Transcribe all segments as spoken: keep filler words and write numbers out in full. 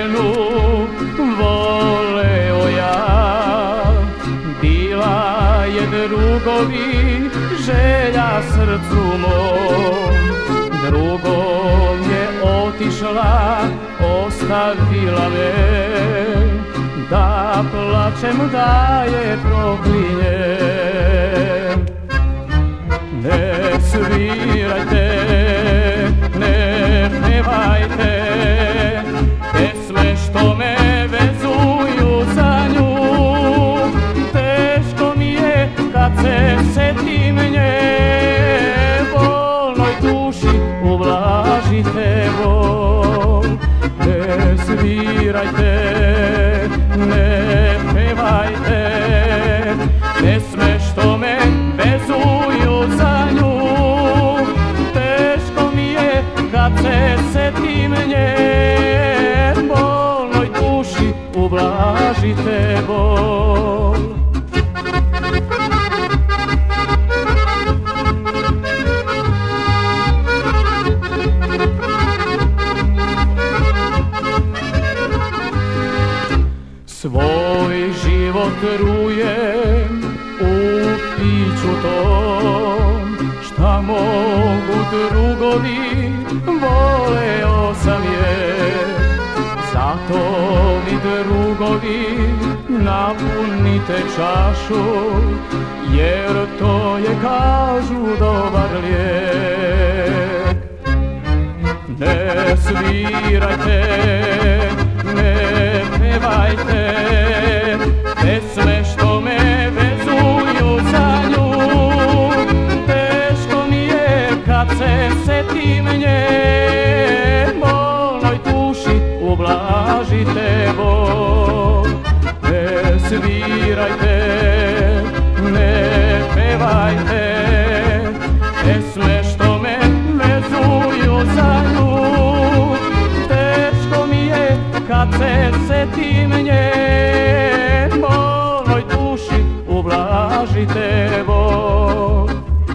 ženu voleo ja, bila je drugovi želja srcu mom. Drugom je otišla, ostavila me, da plačem, da je proklinjem. Ne svirajte, ne pevajte pesme što me vezuju za nju. Teško mi je kad se setim nje, bolnoj duši ublažite bol. Ne svirajte, ne pevajte pesme što me vezuju za nju. Teško mi je kad se setim nje, bolnoj duši ublažite bol. Svoj život trujem u piću tom, šta mogu drugovi, voleo sam je. Zato mi drugovi napunite čašu, jer to je, kažu, dobar lijek. Ne svirajte, ne pevajte pesme što me vezuju za nju. Teško mi je kad se setim nje, bolnoj duši ublažite bol. Ne svirajte, ne pevajte pesme što me vezuju za nju. Teško mi je kad se setim nje, bolnoj duši ublažite bol.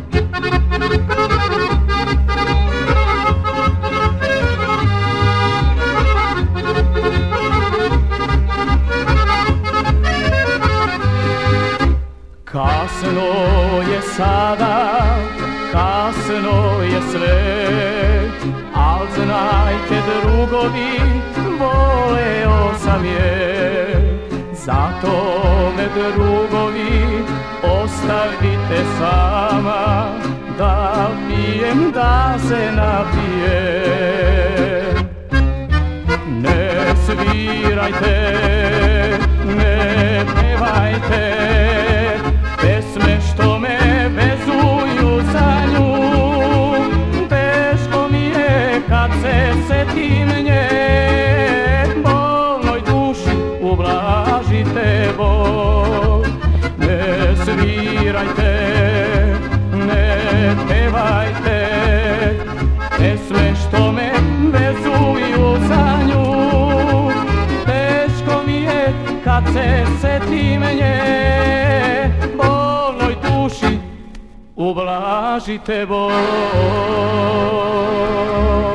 Kasno je sada, kasno je sve, al znajte drugovi, voleo sam je. Zato me drugovi ostavite sama, da pijem, da se napijem. Ne svirajte, ne pevajte pesme što me vezuju za nju. Teško mi je kad se setim nje, bolnoj duši ublažite bol. Ne svirajte, ne pevajte pesme što me vezuju za nju. Teško mi je kad se setim nje, bolnoj duši ublažite bol.